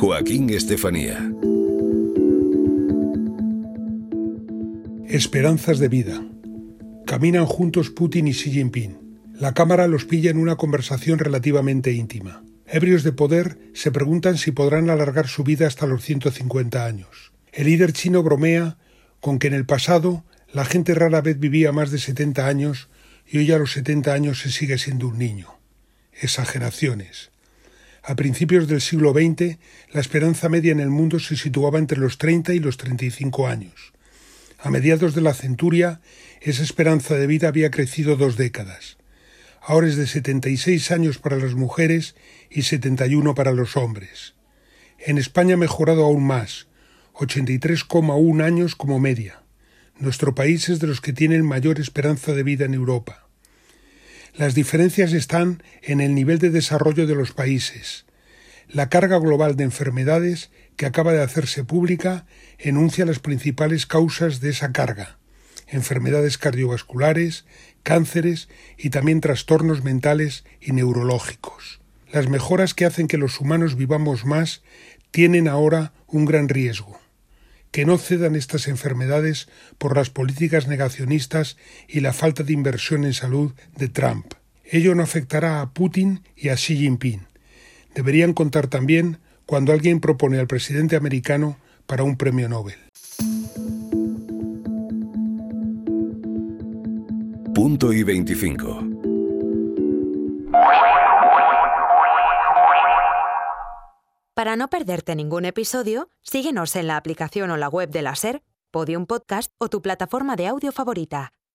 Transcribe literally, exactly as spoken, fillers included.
Joaquín Estefanía. Esperanzas de vida. Caminan juntos Putin y Xi Jinping. La cámara los pilla en una conversación relativamente íntima. Ebrios de poder, se preguntan si podrán alargar su vida hasta los ciento cincuenta años. El líder chino bromea con que en el pasado la gente rara vez vivía más de setenta años y hoy a los setenta años se sigue siendo un niño. Exageraciones. A principios del siglo veinte, la esperanza media en el mundo se situaba entre los treinta y los treinta y cinco años. A mediados de la centuria, esa esperanza de vida había crecido dos décadas. Ahora es de setenta y seis años para las mujeres y setenta y uno para los hombres. En España ha mejorado aún más, ochenta y tres coma uno años como media. Nuestro país es de los que tienen mayor esperanza de vida en Europa. Las diferencias están en el nivel de desarrollo de los países. La carga global de enfermedades, que acaba de hacerse pública, enuncia las principales causas de esa carga: enfermedades cardiovasculares, cánceres y también trastornos mentales y neurológicos. Las mejoras que hacen que los humanos vivamos más tienen ahora un gran riesgo: que no cedan estas enfermedades por las políticas negacionistas y la falta de inversión en salud de Trump. Ello no afectará a Putin y a Xi Jinping. Deberían contar también cuando alguien propone al presidente americano para un premio Nobel. Punto y veinticinco. Para no perderte ningún episodio, síguenos en la aplicación o la web de la SER, Podium Podcast o tu plataforma de audio favorita.